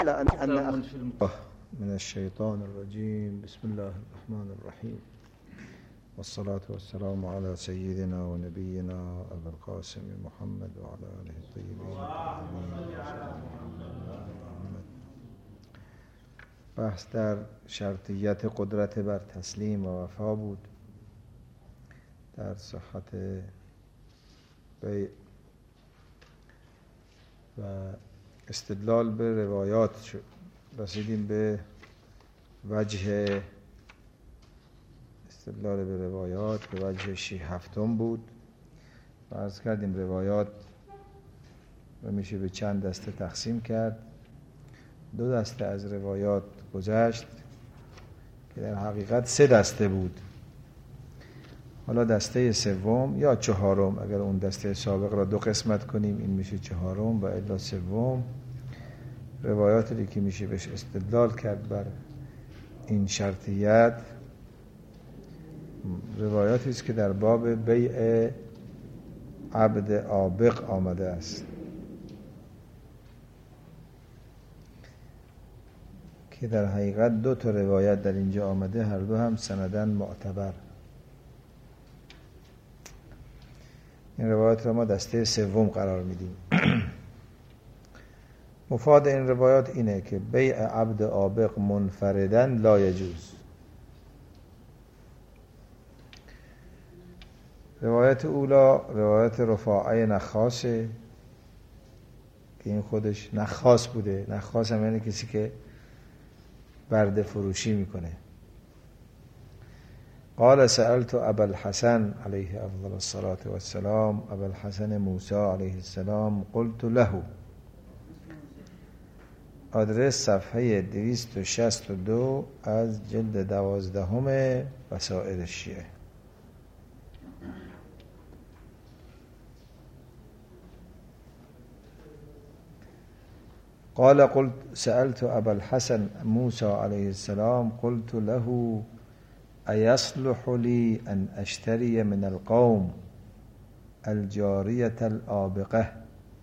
من الشيطان الرجيم. بسم الله الرحمن الرحيم، والصلاة والسلام على سيدنا ونبينا أبي القاسم محمد وعلى آله الطيبين الطاهرين. بحث در شرطیت قدرت بر تسلیم و وفا بود، در صحت بیع و استدلال به روایات شد. رسیدیم به وجه استدلال به روایات، به وجه 6-7 بود و عرض کردیم روایات رو میشه به چند دسته تقسیم کرد. 2 دسته از روایات گذشت که در حقیقت 3 دسته بود. حالا دسته سوم یا چهارم، اگر اون دسته سابق را 2 قسمت کنیم این میشه چهارم و الا سوم، روایاتی که میشه بهش استدلال کرد بر این شرطیت، روایاتی است که در باب بیع عبد عابق آمده است که در حقیقت 2 تا روایت در اینجا آمده، هر دو هم سندن معتبر. این روایات را ما دسته سوم قرار میدیم. مفاد این روایات اینه که بیع عبد عابق منفردن لا یجوز. روایت اولا روایت رفاعه نخاسه که این خودش نخاس بوده. نخاس هم یعنی کسی که برده فروشی میکنه. قال سألت ابا الحسن علیه افضل الصلاة والسلام، ابا الحسن موسی علیه السلام، قلت له. آدرس صفحه 262 از جلد 12 وسائل الشیعه. قال قلت سألت ابا الحسن موسى عليه السلام قلت له أيصلح لي أن أشتري من القوم الجارية الآبقة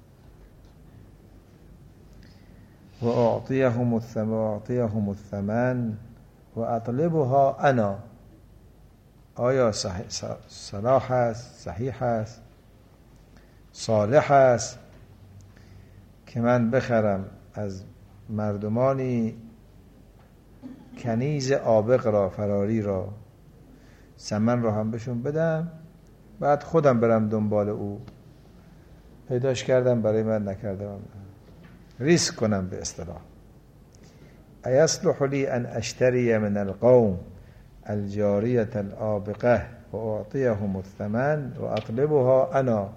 وأعطيهم الثمن وأطلبها أنا؟ آیا صلاح است، صحیح است، صالح است که من بخرم از مردمانی کنیز عابق را، فراری را، ثمن را هم بهشون بدم، بعد خودم برم دنبال او؟ پیداش کردم برای من نکردم، ریسک کنم به اصطلاح. ایصلح لی ان اشتری من القوم الجاریة الآبقة و اعطیهم الثمن و اطلبها انا؟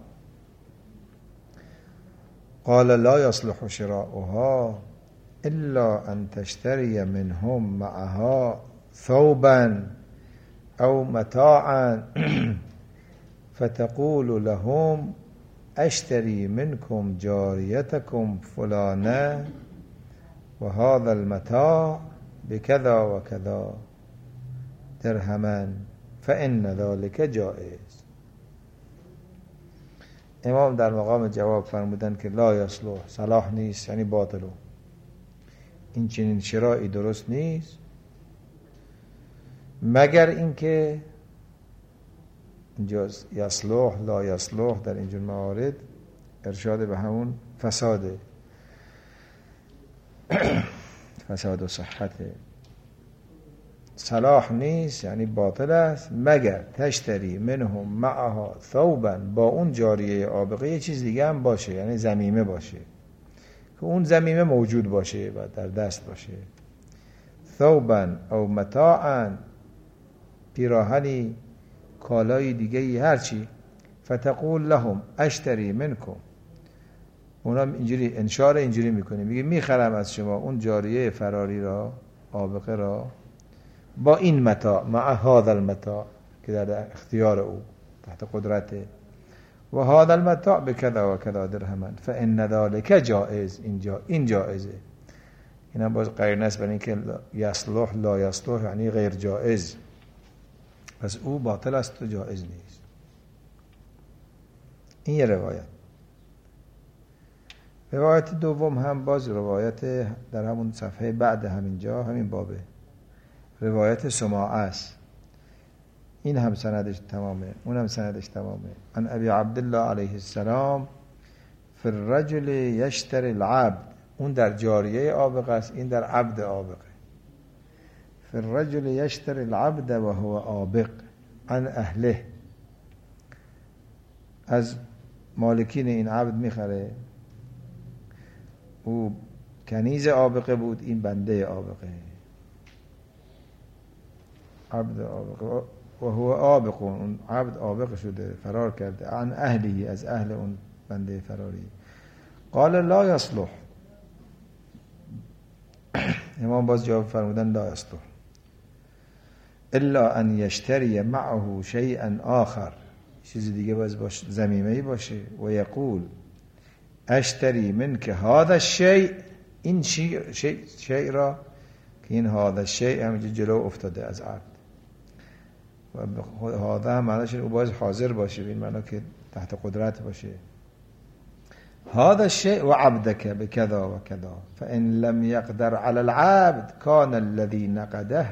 قال لا يصلح شراؤها إلا أن تشتري منهم معها ثوبا أو متاعا فتقول لهم أشتري منكم جاريتكم فلانة وهذا المتاع بكذا وكذا درهما فإن ذلك جائز. امام در مقام جواب فرمودن که لا یصلح، صلاح نیست، یعنی باطلو، این چنین شرایی درست نیست، مگر اینکه اینجا یصلح لا یصلح در اینجور موارد ارشاد به همون فساده، فساد و صحته. صلاح نیست یعنی باطل است، مگر تشتری منهم معها ثوبا، با اون جاریه عابقه یه چیز دیگه هم باشه، یعنی زمیمه باشه که اون زمیمه موجود باشه و در دست باشه. ثوبا او متاعا، پیراهنی، کالای دیگه، هرچی. فتقول لهم اشتری منکم، اونا اینجوری انشار اینجوری میکنه، میگه میخرم از شما اون جاریه فراری را، عابقه را، با این متاع، مع هذا المتاع که در اختیار او تحت قدرته، و هذا المتاع بکذا و کذا درهما فان ذلك جائز، این جائزه. این هم باز قرینه است برای اینکه یصلح لا یصلح یعنی غیر جائز، پس او باطل است و جائز نیست. این یه روایت. روایت دوم هم باز روایت در همون صفحه بعد همینجا همین بابه، روایت سماعه است. این هم سندش تمامه، اون هم سندش تمامه. عن ابی عبدالله علیه السلام فی الرجل یشتری العبد، اون در جاریه آبقه است، این در عبد آبقه. فی الرجل یشتری العبد و هو آبق عن اهله، از مالکین این عبد میخره، او کنیز آبقه بود، این بنده آبقه، عبد آبقه و هو آبق، اون عبد آبق شده، فرار کرده، عن اهلی، از اهل اون بنده فراری. قال لا یصلح، امام باز جواب فرمودن لا یصلح الا ان یشتری معه شیئا آخر، چیز دیگه باز باشه، ضمیمه‌ای باشه. و یقول اشتری منک هذا الشیء، این شیء را که این هذا الشیء همینجا جلو افتاده از عبد، و هذا هم معنیش او باز حاضر باشه، این معنی که تحت قدرت باشه. هذا الشيء وعبدك بكذا وكذا فإن لم يقدر على العبد كان الذي نقده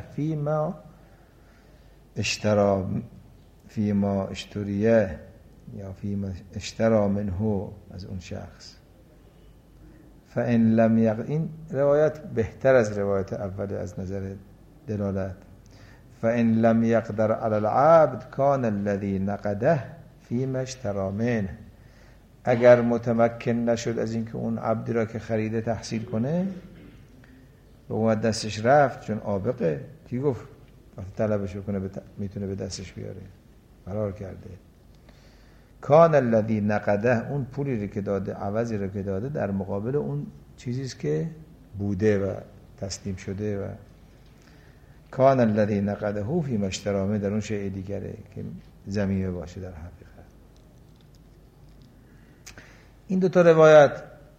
فيما اشتريه یا فيما اشترى منه، از اون شخص. فإن لم يقدر، این روایت بهتر از روایت اول از نظر دلالت. فإن لم يقدر على العبد كان الذي نقده فيما اشترى منه، اگر متمکن نشد از اینکه اون عبدی را که خریده تحصیل کنه، به اومد دستش رفت، چون آبقه، کی گفت وقتی طلبش کنه میتونه به دستش بیاره، فرار کرده. کان الذی نقده، اون پولی رو که داده، عوضی رو که داده، در مقابل اون چیزیست که بوده و تسلیم شده. و کان الذی نقده فی مشترامه، در اون شیء دیگره که ضمیمه باشه در حقیقت. این دو تا روایت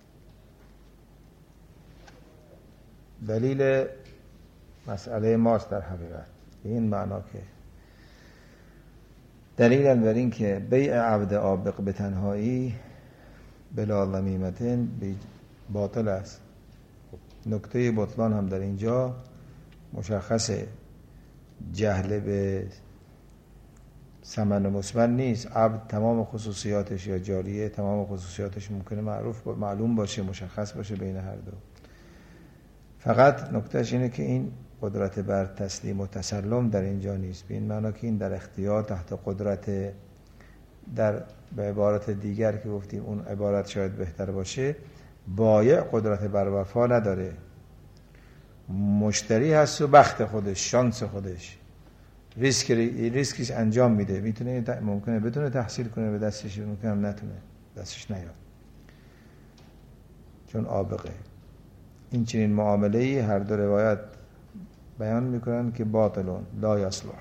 دلیل مسئله ماست در حقیقت، به این معنا که دلیل بر این که بیع عبد آبق به تنهایی بلا ضمیمتن باطل است. نکته بطلان هم در اینجا مشخصه، جهل به ثمن مثمن نیست. عبد تمام خصوصیاتش یا جاریه تمام خصوصیاتش ممکنه معلوم باشه، مشخص باشه بین هر دو. فقط نکتهش اینه که این قدرت بر تسلیم و تسلم در اینجا نیست، به این معنا که این در اختیار تحت قدرت، در به عبارت دیگر که گفتیم اون عبارت شاید بهتر باشه، بایع قدرت بر وفا نداره، مشتری هست و بخت خودش، شانس خودش، ریسکش انجام میده، میتونه ممکنه بتونه تحصیل کنه به دستش، ممکنه نتونه دستش نیاد، چون آبقه. این چنین معامله‌ای هر دو روایت بیان میکنن که باطلون لا یصلح.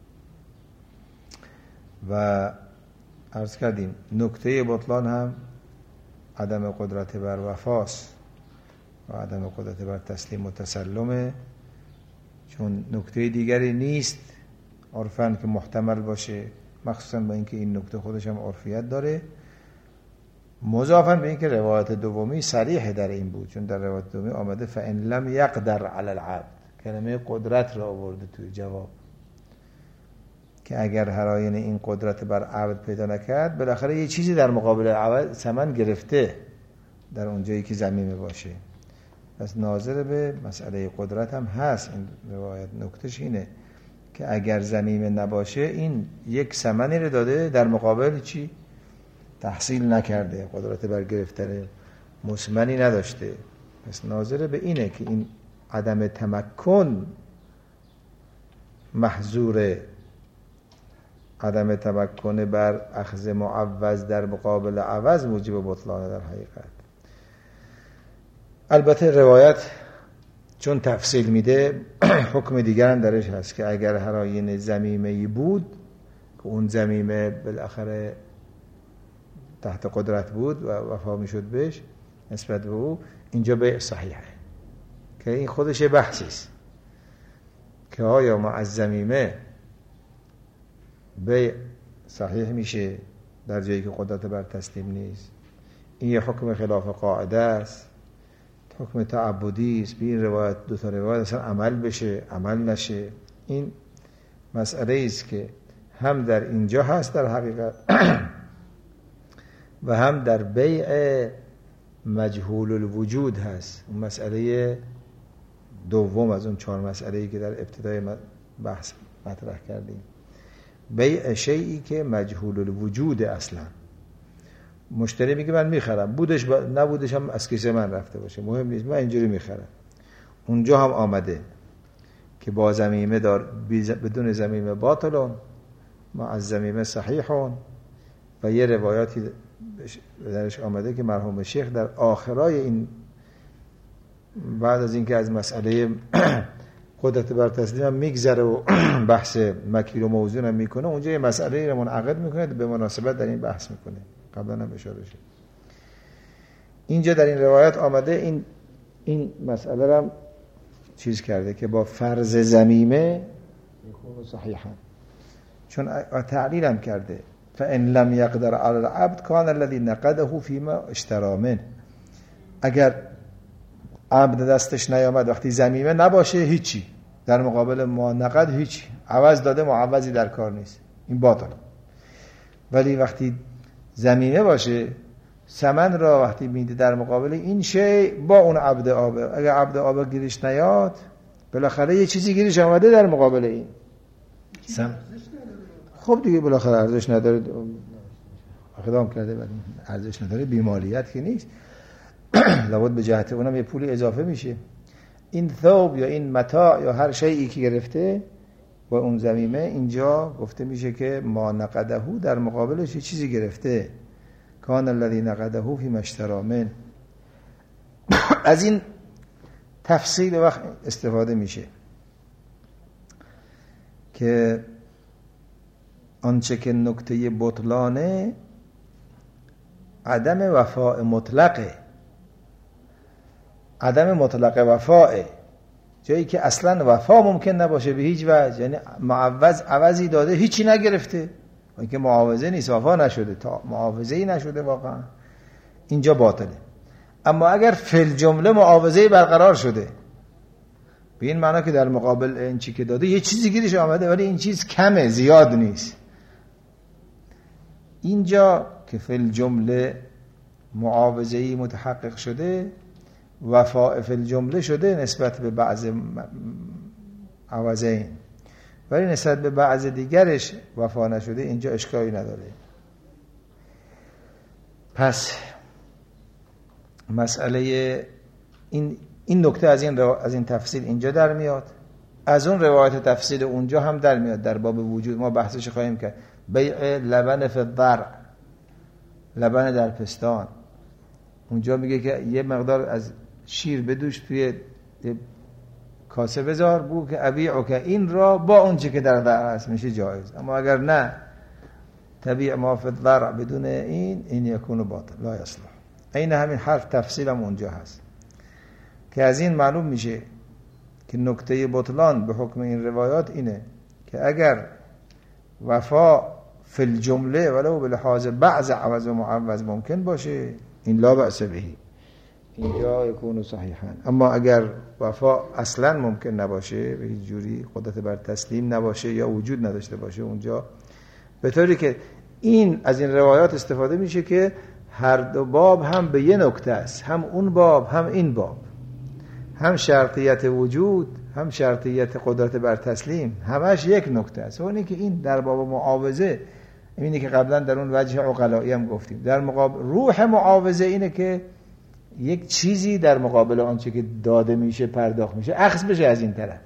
و عرض کردیم نکته بطلان هم عدم قدرت بر وفاست و عدم قدرت بر تسلیم و تسلمه، چون نکته دیگری نیست عرفاً که محتمل باشه، مخصوصاً با اینکه این نکته خودش هم عرفیت داره، مضافاً به اینکه روایت دومی صریح در این بود، چون در روایت دومی آمده فإن لم یقدر علی العبد، کلمه قدرت را آورده توی جواب، که اگر هر آینه این قدرت بر عبد پیدا نکرد، بالاخره یه چیزی در مقابل عبد ثمن گرفته در اونجایی که ضمیمه باشه. پس ناظر به مسئله قدرت هم هست این روایت. نکتهش اینه که اگر ضمیمه نباشه، این یک ثمنی رو داده در مقابل چی؟ تحصیل نکرده، قدرت بر گرفتن مثمنی نداشته. پس ناظر به اینه که این عدم تمکن محظوره، عدم تمکن بر اخذ معوض در مقابل عوض موجب بطلان در حقیقت. البته روایت چون تفصیل میده حکم دیگر هم درش هست که اگر هر آینه ضمیمه‌ای بود که اون ضمیمه بالاخره تحت قدرت بود و وفا میشد بهش نسبت به او، اینجا بیع صحیحه، که این خودش بحثی است که آیا ما از ضمیمه بیع صحیح میشه در جایی که قدرت بر تسلیم نیست، این یه حکم خلاف قاعده است، حکم تعبدی است. به این روایت، دو تا روایت اصلا عمل بشه عمل نشه، این مسئله است که هم در اینجا هست در حقیقت و هم در بیع مجهول الوجود هست. اون مسئله دوم از اون 4 مسئله‌ای که در ابتدای بحث مطرح کردیم، بیع شیئی که مجهول الوجود اصلا. مشتری میگه من میخرم، بودش نبودش هم از کیسه من رفته باشه مهم نیست، من اینجوری میخرم. اونجا هم آمده که با ضمیمه بدون ضمیمه باطلون، مع الضمیمه صحیحون. و یه روایاتی درش آمده که مرحوم شیخ در آخرای این، بعد از اینکه از مسئله قدرت بر تسلیم هم میگذره و بحث مکیل و موزون هم میکنه، اونجا یه مسئله رو منعقد میکنه به مناسبت در این بحث میکنه. قبلا هم اشاره شد. اینجا در این روایت آمده این مسئله رو چیز کرده که با فرض ضمیمه میخونه صحیحا، چون تعلیل هم کرده فان لم یقدر علی العبد کان الذی نقده فیما اشتری منه. اگر عبد دستش نیامد وقتی ضمیمه نباشه هیچی، در مقابل ما نقد هیچی، عوض داده معوضی در کار نیست، این باطل. ولی وقتی ضمیمه باشه، ثمن را وقتی میده در مقابل این شی با اون عبد آبه، اگر عبد آبه گیرش نیاد بالاخره یه چیزی گیرش آمده در مقابل این خب دیگه بالاخره ارزش نداره، اقدام کرده ولی ارزش نداره، بیمالیت که نیست، لابد به جهت اونم یه پولی اضافه میشه. این ثوب یا این متاع یا هر شیئی که گرفته با اون ضمیمه، اینجا گفته میشه که ما نقده در مقابلش یه چیزی گرفته، کان الذی نقده فی اشتری منه. از این تفصیل وقت استفاده میشه که آنچه که نکته بطلانه عدم وفاء مطلقه، عدم مطلق وفاء، جایی که اصلا وفا ممکن نباشه به هیچ وجه، یعنی معوض عوضی داده هیچی نگرفته، اون که معاوضه نیست، وفا نشده، تا معاوضه‌ای نشده واقعا، اینجا باطله. اما اگر فی الجمله معاوضه‌ای برقرار شده، به این معنی که در مقابل این چی که داده یه چیزی گیرش آمده ولی این چیز کمه، زیاد نیست، اینجا که فی الجمله معاوضه‌ای متحقق شده، وفاء فی الجمله شده نسبت به بعض عوضین، ولی نسبت به بعض دیگرش وفا نشده، اینجا اشکالی نداره. پس مسئله این نکته از این تفصیل اینجا در میاد، از اون روایت تفصیل اونجا هم در میاد. در باب وجود ما بحثش خواهیم کرد. بیع لبن فی الضرع، لبن در پستان، اونجا میگه که یه مقدار از شیر بدوش توی کاسه بذار، بو که ابیعو که این را با اون چه که در ضرع هست میشه جایز. اما اگر نه تبیع ما فی الضرع بدون این یکون باطل لا یصلح. این همین حرف تفصیل هم اونجا هست که از این معلوم میشه که نکته بطلان به حکم این روایات اینه که اگر وفا فی الجمله ولو به لحاظ بعض عوض و معوض ممکن باشه، این لا بأس بهی، اینجا یکون صحیحا. اما اگر وفا اصلا ممکن نباشه، به هیچ جوری قدرت بر تسلیم نباشه یا وجود نداشته باشه اونجا، به طوری که این از این روایات استفاده میشه که هر دو باب هم به یه نکته است، هم اون باب هم این باب، هم شرطیت وجود هم شرطیت قدرت بر تسلیم، همش یک نکته است. اونی که این در باب معاوضه، اینی که قبلا در اون وجه عقلائی هم گفتیم، در مقابل روح معاوضه اینه که یک چیزی در مقابل آنچه که داده میشه پرداخت میشه اخذ بشه از این طرف.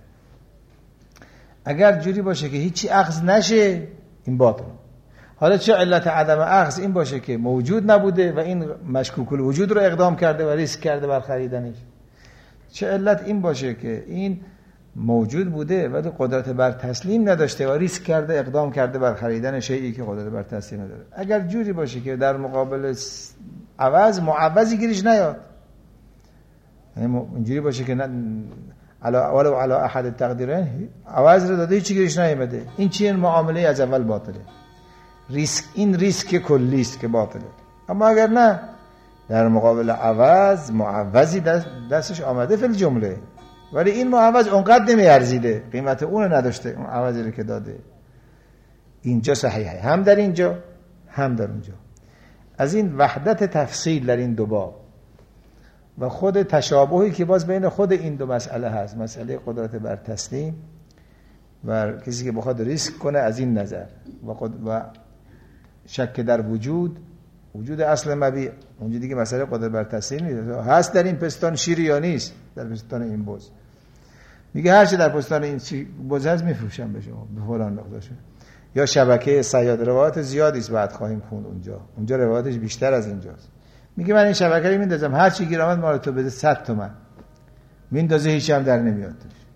اگر جوری باشه که هیچی اخذ نشه، این باطل. حالا چه علت عدم اخذ؟ این باشه که موجود نبوده و این مشکوک الوجود رو اقدام کرده و ریسک کرده بر خریدنش. چه علت این باشه که این موجود بوده ولی قدرت بر تسلیم نداشته و ریسک کرده، اقدام کرده بر خریدن شیئی که قدرت بر تسلیم نداره. اگر جوری باشه که در مقابل عوض معوضی گیرش نیاد، یعنی اینجوری باشه که ولو علی احد التقدیرین عوض رو داده هیچی گیرش نیامده، این چیه؟ معامله از اول باطله. این ریسک کلی است که باطله. اما اگر نه در مقابل عوض معوضی دستش آمده فی الجمله، ولی این معوض اونقدر نمیارزیده، قیمت اون نداشته، اون عوضی رو که داده. اینجا صحیحه، هم در اینجا هم در اونجا. از این وحدت تفصیل در این دو باب و خود تشابهی که باز بین خود این دو مسئله هست، مسئله قدرت بر تسلیم و کسی که بخواد ریسک کنه از این نظر و شک در وجود اصل مبیع، اونجا دیگه مسئله قدرت بر تسلیم نیست، هست در این پستان شیر یا نیست در پستان این بز. میگه هر چی در پستان این بز هست میفروشم به شما به فلان مقدارش. یا شبکه صیاد، روایت زیادی است بعد خواهیم خوند، اونجا روایتش بیشتر از اینجاست. میگه من این شبکه رو میندازم، هر چی گیر آمد مال تو بده 100 تومن، میندازه هیچ هم در نمیاد.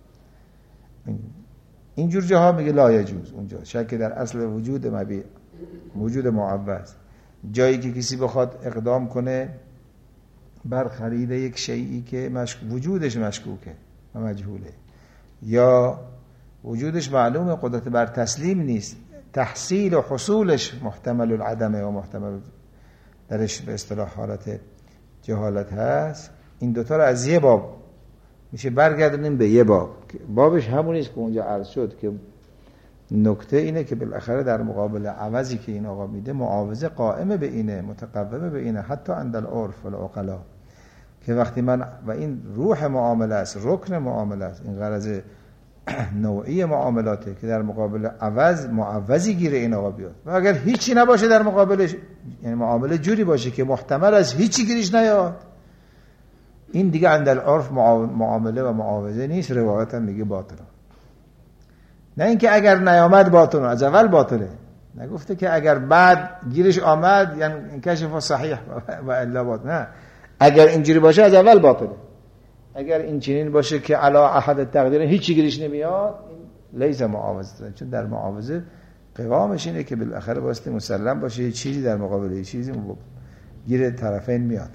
اینجور جاها میگه لا یجوز، اونجا شک در اصل وجود مبیع، وجود معوض. جایی که کسی بخواد اقدام کنه بر خرید یک شیئی که وجودش مشکوکه و مجهوله، یا وجودش معلومه قدرت بر تسلیم نیست، تحصیل و حصولش محتمل العدمه و محتمل درش به اصطلاح حالت جهالت هست، این دوتا رو از یه باب میشه برگردونیم به یه باب. بابش همونیست که اونجا عرض شد که نکته اینه که بالاخره در مقابل عوضی که این آقا میده معاوضه قائمه به اینه، متقومه به اینه، حتی عند العرف والعقلا، که وقتی من و این روح معامله است، رکن معامله است، این غرض نوعی معاملاته که در مقابل عوض معوضی گیره این آقا بیاد. و اگر هیچی نباشه در مقابلش، یعنی معامله جوری باشه که محتمل از هیچی گیرش نیاد، این دیگه عند العرف معامله و معاوضه نیست، روایت هم میگه باطله. نه اینکه اگر نیامد باطله، از اول باطله، نگفته که اگر بعد گیرش آمد یعنی انکشف صحیح و الا باطل، نه، اگر اینجوری باشه از اول باطله. اگر این چنین باشه که علا احد تقدیر هیچی گیرش نمیاد، این لیس معاوضه، چون در معاوضه قوامش اینه که بالاخره باسته مسلم باشه یه چیزی در مقابل یه چیزی گیر طرفین میاد.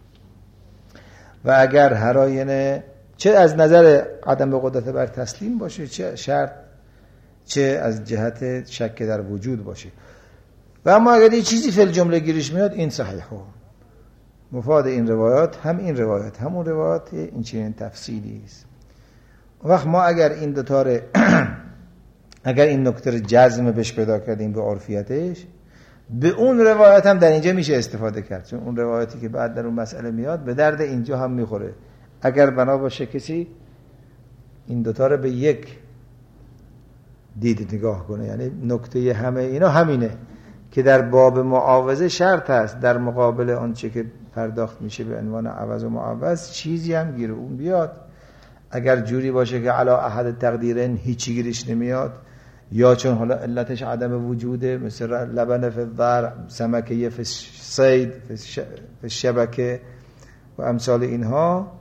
و اگر هر آینه چه از نظر عدم قدرت بر تسلیم باشه، چه شرط، چه از جهت شک در وجود باشه. و اما اگر یه چیزی فی الجمله گیرش میاد، این صحیحه. مفاد این روایات هم این روایات همون روایات، این چنین تفصیلی است. وقت ما اگر این دوتا اگر این نکته رو جزم بهش پیدا کردیم به عرفیتش، به اون روایت هم در اینجا میشه استفاده کرد، چون اون روایتی که بعد در اون مسئله میاد به درد اینجا هم میخوره. اگر بنا باشه کسی این دوتا رو به یک دید نگاه کنه، یعنی نکته همه اینا همینه که در باب معاوضه شرط هست در مقابل آنچه که پرداخت میشه به عنوان عوض و معوض چیزی هم گیر اون بیاد. اگر جوری باشه که علا احد تقدیرین هیچی گیرش نمیاد، یا چون حالا علتش عدم وجوده، مثل لبن فی الضرع، سمکه فی الصید، فی الشبکه و امثال اینها،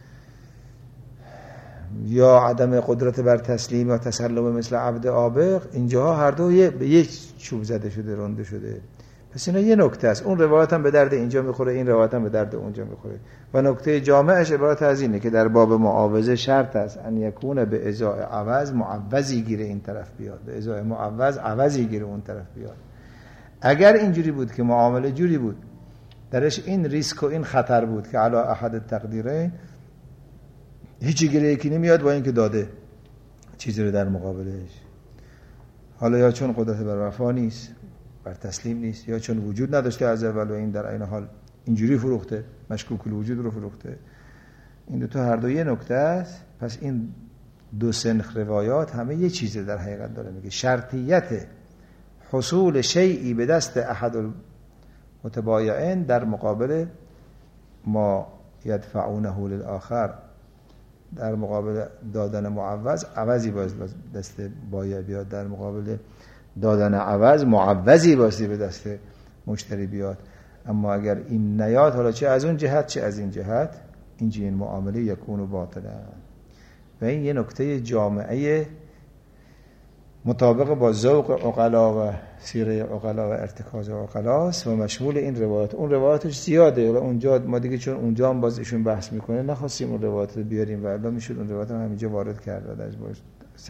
یا عدم قدرت بر تسلیم یا تسلم مثل عبد عابق، اینجاها هر دو به یک چوب زده شده، رنده شده. پس اینا یه نکته است. اون روایت هم به درد اینجا میخوره، این روایت هم به درد اونجا میخوره. و نکته جامعش عبارت از اینه که در باب معاوضه شرط است ان یکون به ازای عوض معوضی گیره این طرف بیاد، به ازای معوض عوضی گیره اون طرف بیاد. اگر اینجوری بود که معامله جوری بود درش این ریسک و این خطر بود که علی احد تقدیرین هیچی گیره یکی نمیاد با اینکه داده چیزی رو در مقابلش، حالا یا چون قدرت بر وفا نیست، بر تسلیم نیست، یا چون وجود نداشته از اول و این در این حال اینجوری فروخته، مشکوک الوجود رو فروخته. این دو تا هر دو یه نکته است. پس این دو سنخ روایات همه یه چیزی در حقیقت داره میگه، شرطیت حصول شیئی به دست احد المتبایعین در مقابل ما یدفعونه للآخر، در مقابل دادن معوض عوضی باز دست بایع بیاد، در مقابل دادن عوض معوضی بازی به دست مشتری بیاد. اما اگر این نیاد، حالا چه از اون جهت چه از این جهت، اینجا این معامله یکون و باطله. و این یه نکته جامعه مطابق با ذوق عقلا و سیره عقلا و ارتکاز عقلاست و مشمول این روایات. اون روایاتش زیاده، اونجا ما دیگه چون اونجا هم باز ایشون بحث میکنه نخواستیم اون روایات رو بیاریم و الا میشد اون روایات هم همینجا وارد کرد. درش باش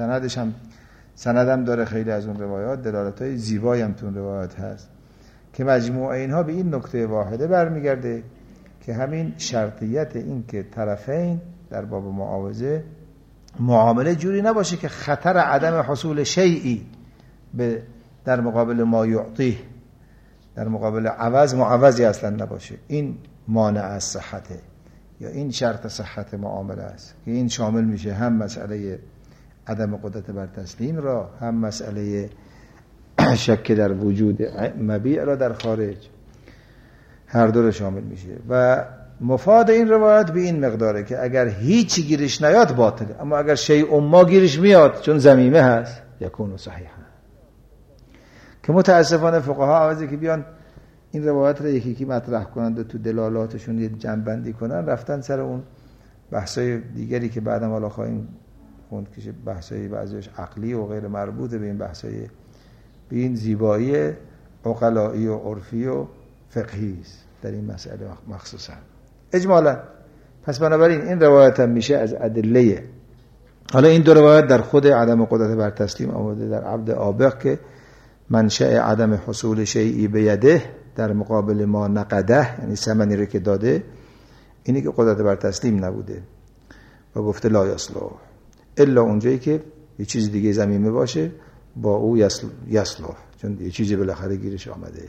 سندم داره، خیلی از اون روایات دلالت‌های زیبایی هم تو اون روایات هست که مجموع اینها به این نکته واحده برمیگرده که همین شرطیت این که طرفین در باب معاوضه معامله جوری نباشه که خطر عدم حصول شیئی در مقابل ما یعطیه، در مقابل عوض معوضی اصلا نباشه. این مانع از صحته یا این شرط صحت معامله است که این شامل میشه هم مسئله عدم قدرت بر تسلیم را، هم مسئله شک در وجود مبیع را در خارج، هر دو رو شامل میشه. و مفاد این روایت به این مقداره که اگر هیچی گیرش نیاد باطله، اما اگر شیء ما گیرش میاد چون ضمیمه هست یکون صحیحا. که متاسفانه فقها عوضی که بیان این روایت رو یکی مطرح کنند و تو دلالاتشون یه جنبندی کنن، رفتن سر اون بحثای دیگری که بعدم حالا خواهیم خوند که بحثای بعضیش عقلی و غیر مربوط به این بحثای به این زیبایی عقلایی و عرفی و فقهی است در این مسئله مخصوصا اجمالا. پس بنابراین این روایت هم میشه از ادله. حالا این دو روایت در خود عدم قدرت بر تسلیم آمده در عبد آبق که منشأ عدم حصول شیئی بیده در مقابل ما نقده، یعنی ثمنی رو که داده، اینی که قدرت بر تسلیم نبوده و گفته لا یصلح الا اونجایی که یه چیز دیگه ضمیمه باشه با او یصلح، چون یه چیزی بالاخره گیرش آمده.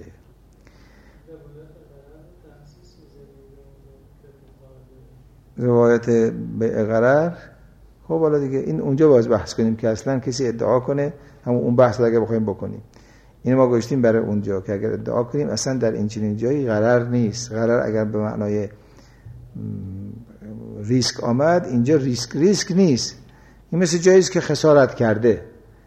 روایت بیع غرر، خب حالا دیگه این اونجا باز بحث کنیم که اصلا کسی ادعا کنه، همون اون بحث رو اگه بخوایم بکنیم این ما گذاشتیم برای اونجا که اگر ادعا کنیم اصلا در این چنین جایی غرر نیست. غرر اگر به معنای ریسک آمد، اینجا ریسک نیست. این مثل جایی است که خسارت کرده،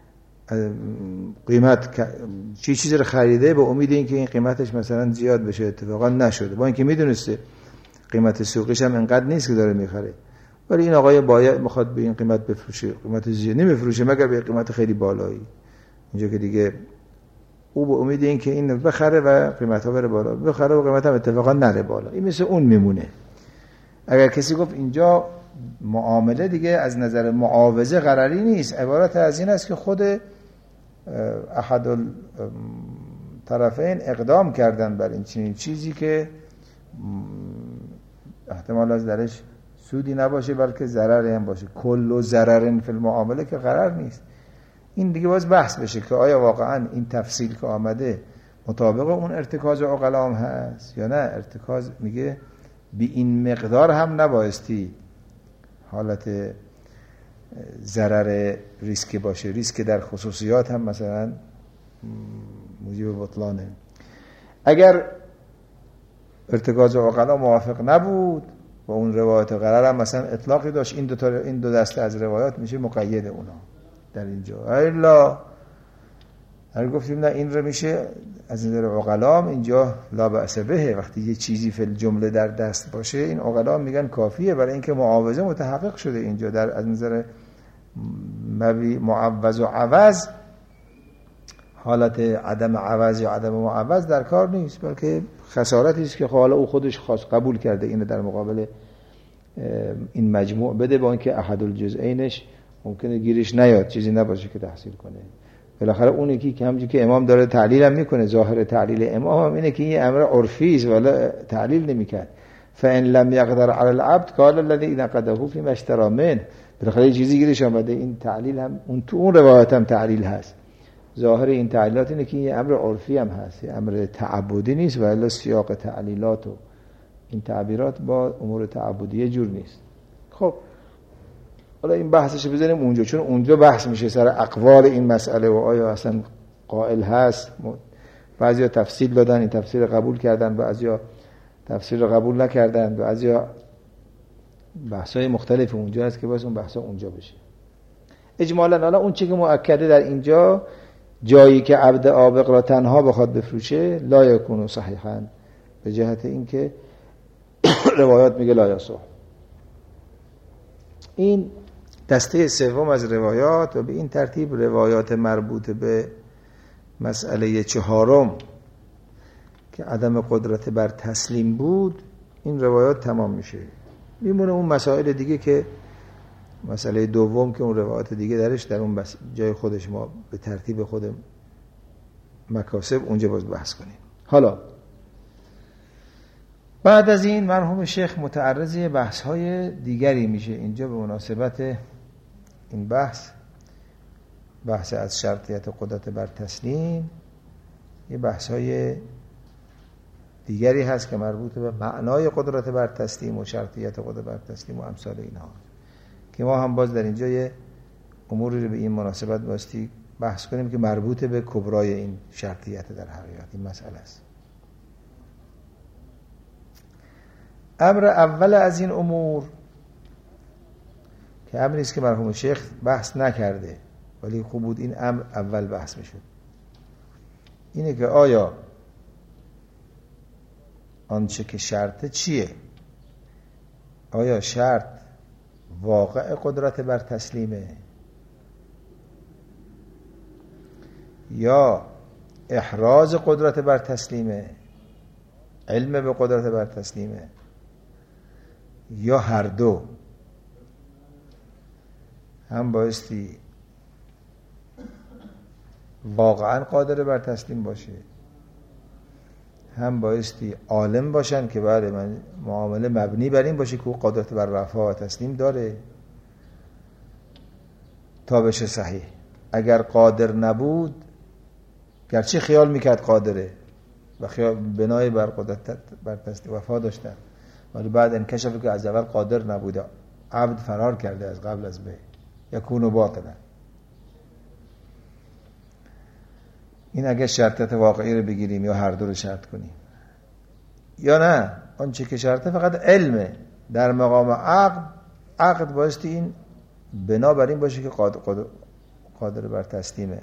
قیمت چیزی رو خریده به امید اینکه این قیمتش مثلا زیاد بشه، اتفاقا نشده، با اینکه میدونسته قیمت سوقش هم انقدر نیست که داره میخره، ولی این آقای باید میخواد به این قیمت بفروشه، قیمت زیاد نمیفروشه مگر به قیمت خیلی بالایی. اینجا که دیگه او به امید این که این بخره و قیمت‌ها بره بالا، بخره و قیمت هم اتفاقا نره بالا. این مثل اون میمونه. اگر کسی گفت اینجا معامله دیگه از نظر معاوضه قراری نیست، عبارت از این است که خود احد الطرفین اقدام کردن بر این چنین چیزی که احتمال از درش سودی نباشه بلکه ضرری هم باشه. کل ضرر فی المعامله که قرار نیست. این دیگه باز بحث بشه که آیا واقعا این تفصیل که آمده مطابق اون ارتکاز عقلام هست یا نه. ارتکاز میگه بی این مقدار هم نبایستی حالت ضرر ریسک باشه، ریسک در خصوصیات هم مثلا موجب بطلانه. اگر ارتکاز عقلا موافق نبود و اون روایت قرار هم مثلا اطلاقی داشت، این دو دسته از روایات میشه مقید اونا در اینجا. الا اگر گفتیم نه این رو میشه از نظر عقلام اینجا لا بأس به، وقتی یه چیزی فی الجمله در دست باشه این عقلام میگن کافیه برای اینکه معاوضه متحقق شده. اینجا در از نظر معوض و عوض حالت عدم عوض یا عدم معوض در کار نیست، بلکه خسارتی است که حالا او خودش خاص قبول کرده اینو در مقابل این مجموع بده، با اینکه احد الجزئینش ممکنه گیرش نیاد، چیزی نباشه که تحصیل کنه. بالاخره اون یکی که همونجوری که امام داره تعلیل هم میکنه، ظاهر تعلیل امام هم اینه که این امر عرفی است ولی تعلیل نمیکرد. فان لم یقدر علی العبد قال الذي نقده فيما اشترى منه. بالاخره چیزی گیرش اومده. این تعلیل هم اون تو اون روایت هم تعلیل هست. ظاهر این تعلیلات اینه که این امر عرفی هم هست، این امر تعبدی نیست، ولی سیاق تعلیلات و این تعبیرات با امور تعبدی جور نیست. خب حالا این بحثش بزنیم اونجا، چون اونجا بحث میشه سر اقوال این مسئله و آیا اصلا قائل هست. بعضیا تفصیل دادن، این تفسیر قبول کردن، بعضیا تفسیر رو قبول نکردن، بعضیا بحثای مختلف اونجا هست که باز اون بحثا اونجا بشه. اجمالا حالا اون چیزی که مؤکده در اینجا، جایی که عبد آبق را تنها بخواد بفروشه لا یکون صحیحا، به جهت اینکه روایات میگه لا یصح. این دسته سوم از روایات و به این ترتیب روایات مربوط به مسئله چهارم که عدم قدرت بر تسلیم بود، این روایات تمام میشه. میمونه اون مسائل دیگه که مسئله دوم که اون روایات دیگه درش در اون جای خودش ما به ترتیب خود مکاسب اونجا باز بحث کنیم. حالا بعد از این مرحوم شیخ متعرض بحث های دیگری میشه. اینجا به مناسبت این بحث از شرطیت قدرت بر تسلیم یه بحث های دیگری هست که مربوط به معنای قدرت بر تسلیم و شرطیت قدرت بر تسلیم و امثال اینها، که ما هم باز در اینجا یه اموری رو به این مناسبت باستی بحث کنیم که مربوط به کبرای این شرطیت در حقیقت این مسئله است. امر اول از این امور که امری است که مرحوم شیخ بحث نکرده ولی خوب بود این امر اول بحث میشد، اینه که آیا آنچه که شرطه چیه؟ آیا شرط واقع قدرت بر تسلیمه یا احراز قدرت بر تسلیمه، علم به قدرت بر تسلیمه، یا هر دو؟ هم بایستی واقعا قادر بر تسلیم باشه، هم بایستی عالم باشن که بله من معامله مبنی بر این باشه که او قدرت بر رفع و تسلیم داره تا بشه صحیح. اگر قادر نبود، گرچه خیال میکرد قادره و خیال بنای بر قدرت بر تسلیم وفا داشتن، ولی بعد انکشف که از اول قادر نبوده، عبد فرار کرده از قبل از به یکون باطلا. این اگه شرطت واقعی رو بگیریم یا هر دو رو شرط کنیم، یا نه آنچه که شرطه فقط علمه در مقام عقد بایستی این بنا بر این باشه که قادر بر تسلیمه.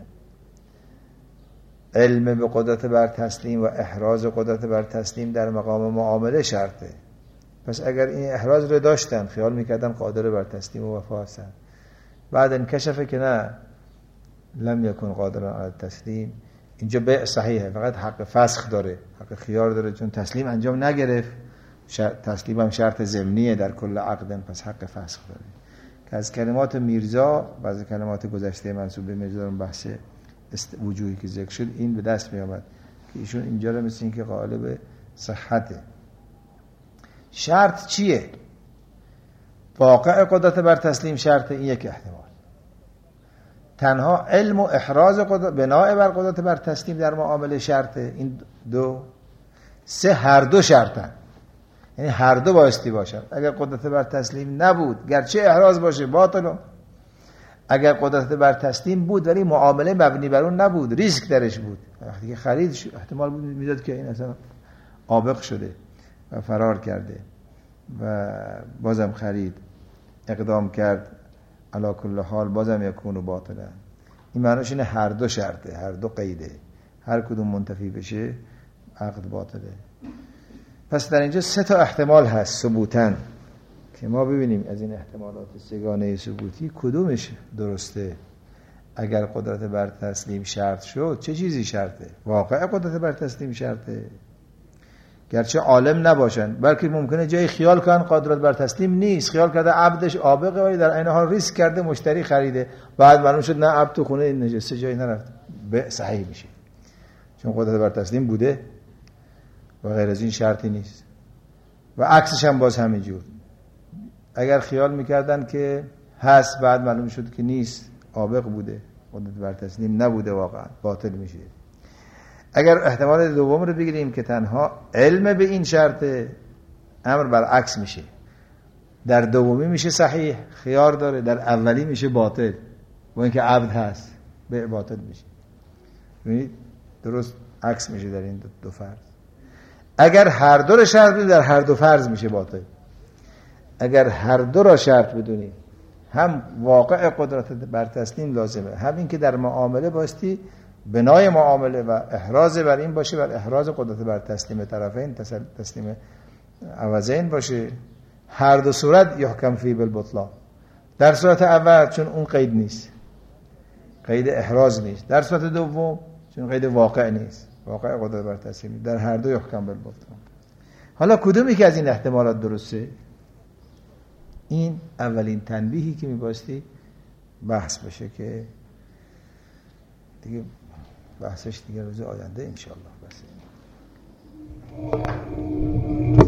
علم به قدرت بر تسلیم و احراز قدرت بر تسلیم در مقام معامله شرطه. پس اگر این احراز رو داشتن خیال میکردن قادر بر تسلیم و وفا هستن، بعد انکشفه که نه لم یکن قادرا علی تسلیم، اینجا بیع صحیحه، فقط حق فسخ داره، حق خیار داره، چون تسلیم انجام نگرفت. تسلیم هم شرط ضمنیه در کل عقدن، پس حق فسخ داره. که از کلمات میرزا و از کلمات گذشته منسوب به میرزا بحث وجوهی که ذکر شد این به دست می آمد که ایشون اینجا رو مثل این که غالب صحته. شرط چیه؟ واقع قدرت بر تسلیم شرط، این یک احتمال. تنها علم و احراز قدرت بنای بر قدرت بر تسلیم در معامله شرطه، این دو. سه هر دو شرطن، یعنی هر دو بایستی باشن. اگر قدرت بر تسلیم نبود گرچه احراز باشه باطل، اگر قدرت بر تسلیم بود ولی معامله مبنی بر اون نبود، ریسک درش بود، وقتی که خرید احتمال میداد که این اصلا عابق شده و فرار کرده و بازم خرید اقدام کرد، علا کل حال بازم یکون و باطلا. این معنیش اینه هر دو شرطه، هر دو قیده، هر کدوم منتفی بشه عقد باطله. پس در اینجا سه تا احتمال هست ثبوتاً که ما ببینیم از این احتمالات سگانه ثبوتی کدومش درسته. اگر قدرت بر تسلیم شرط شد، چه چیزی شرطه؟ واقع قدرت بر تسلیم شرطه، گرچه عالم نباشن، بلکه ممکنه جای خیال کنن قدرت بر تسلیم نیست، خیال کرده عبدش عابقه ولی در عین حال ریسک کرده مشتری خریده، بعد معلوم شد نه عبد تو خونه نجسته جایی نرفت، به صحیح میشه چون قدرت بر تسلیم بوده و غیر از این شرطی نیست. و عکسش هم باز همینجور، اگر خیال میکردن که هست بعد معلوم شد که نیست، عابق بوده، قدرت بر تسلیم نبوده، واقعا باطل میشه. اگر احتمال دوم رو بگیریم که تنها علم به این شرط، امر برعکس میشه، در دومی میشه صحیح خیار داره، در اولی میشه باطل با اینکه عبد هست به باطل میشه. ببینید درست عکس میشه در این دو فرض. اگر هر دو رو شرط بدونید در هر دو فرض میشه باطل. اگر هر دو را شرط بدونید، هم واقع قدرت بر تسلیم لازمه، هم این که در معامله باستی بنای معامله و احراز بر این باشه، بر احراز قدرت بر تسلیم طرفین، تسلیم عوضین باشه. هر دو صورت یحکم فی بالبطلان. در صورت اول چون اون قید نیست، قید احراز نیست. در صورت دوم چون قید واقع نیست، واقع قدرت بر تسلیم. در هر دو یحکم بالبطلان. حالا کدومی که از این احتمالات درسته؟ این اولین تنبیهی که میباستی بحث بشه که دیگه بحثش دیگه روز آینده انشاءالله بس.